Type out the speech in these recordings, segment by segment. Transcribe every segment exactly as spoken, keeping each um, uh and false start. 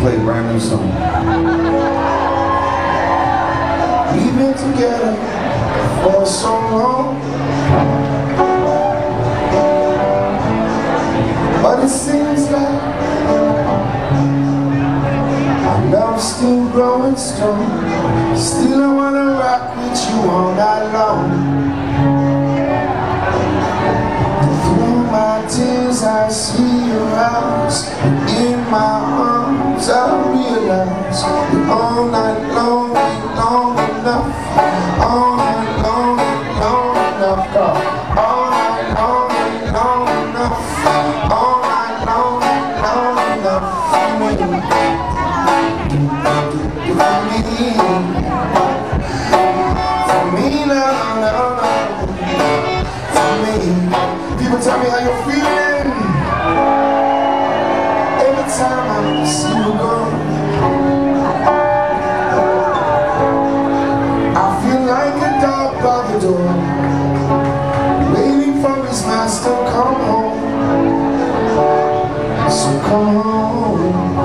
play a brand new song. We've been together for so long, but it seems like our love's still growing strong. Still I wanna rock with you all night long. Through my tears I see your eyes, in my arms I realize that all night long ain't long enough. All night long ain't long enough, God. All night long ain't long enough. All night long ain't long enough for me. For me, for me, no, no, no. For me, people tell me how you're feeling every time I see you go. I feel like a dog by the door, waiting for his master to come home. So come home.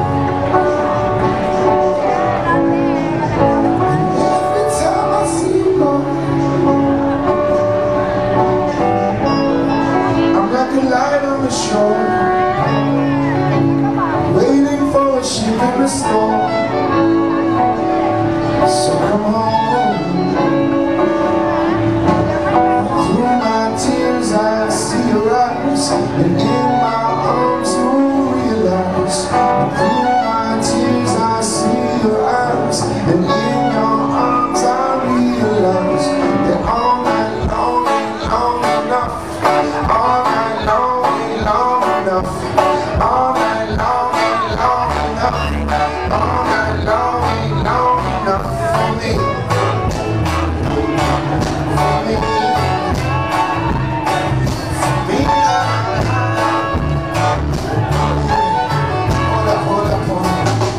Every time I see you go, I'm like a light on the shore, waiting for a ship in the storm. So come home. Through my tears I see your eyes, and in my arms you realize. Through my tears I see your eyes, and in your arms I realize that all night long ain't long enough. All night long ain't long enough. All night long ain't long enough. All night long ain't long enough for me. For me. For me now. Hold up, hold up, hold up.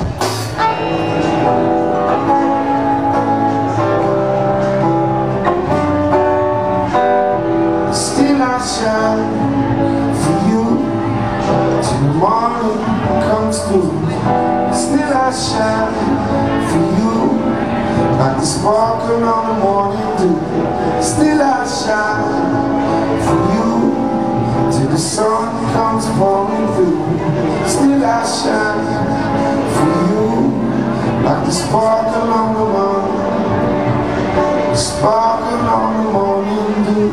Still I shine for you till the morning comes through. Still I shine for you like the sparkle on the morning dew. Still I shine for you till the sun comes pouring through. Still I shine for you like the sparkle on the morning, the sparkle on the morning dew.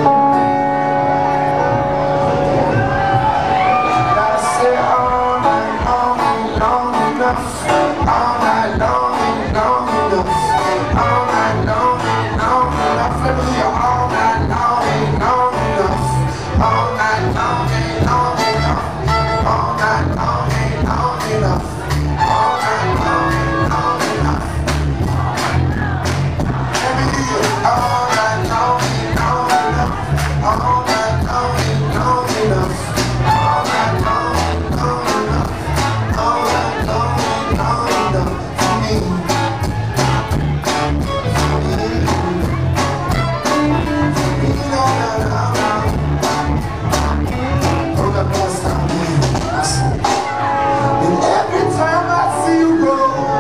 All night long ain't long enough. All night long ain't long enough. Let me hear all night long ain't long enough. All night long ain't long enough. All night long ain't long enough. All night long ain't long enough. Let me hear all night long ain't long enough. All night long ain't long enough. All night long ain't long enough. All night long ain't long enough for me. For me. For me, no, no, no, no. Hold up, one time, man. I see. And every time I see you go,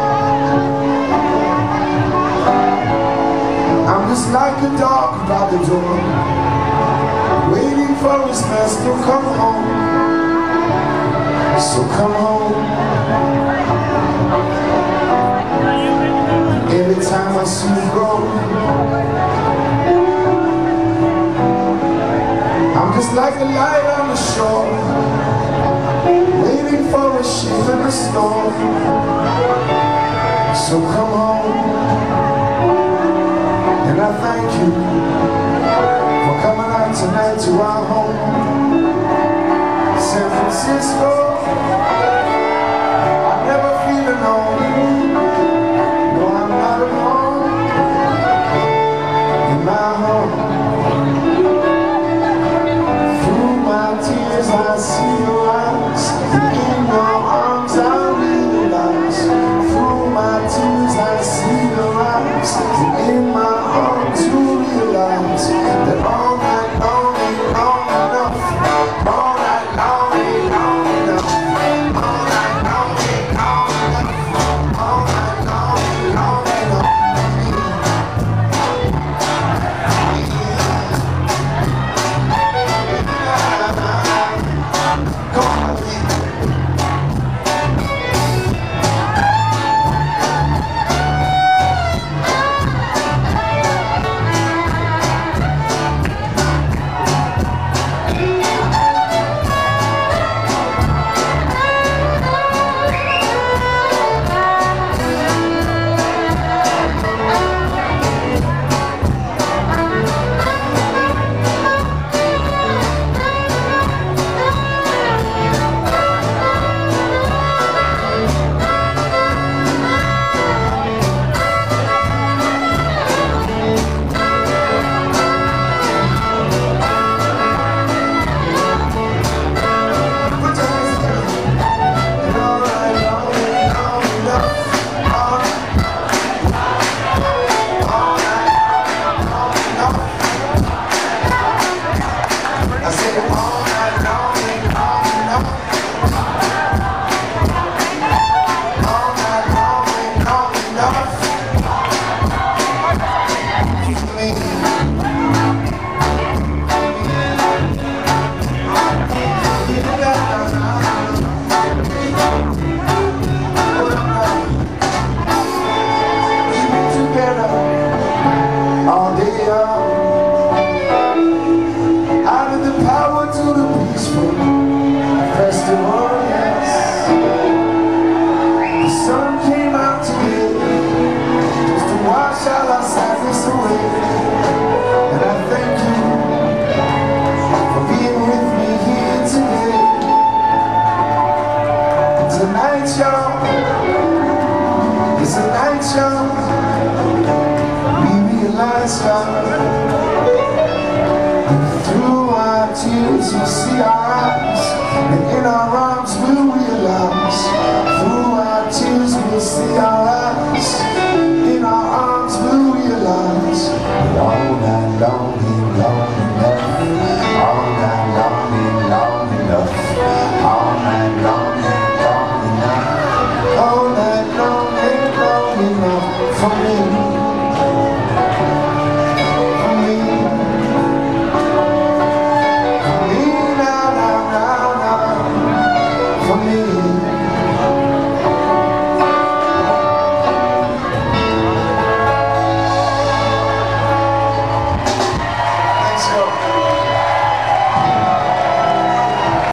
I'm just like a dog by the door, waiting for his master to come home. So come home. Every time I see you go, I'm just like a light on the shore, waiting for a ship in the storm. So come home. And I thank you for coming out tonight to our home, San Francisco. I never feel alone. No, I'm not alone in my home. Through my tears I see your eyes, and in your arms I realize. Through my tears I see your eyes, and in my arms you realize that all night long ain't long enough. All night long ain't long enough. show. It's a night show. We realize how through our tears you see our eyes, and in our arms we'll realize. Through our tears we'll see our eyes, in our arms we'll realize. All night long and long enough, all night long and long enough, all night long and long enough, all night long and long enough for me, for me, for me, now, now, now, now, for me.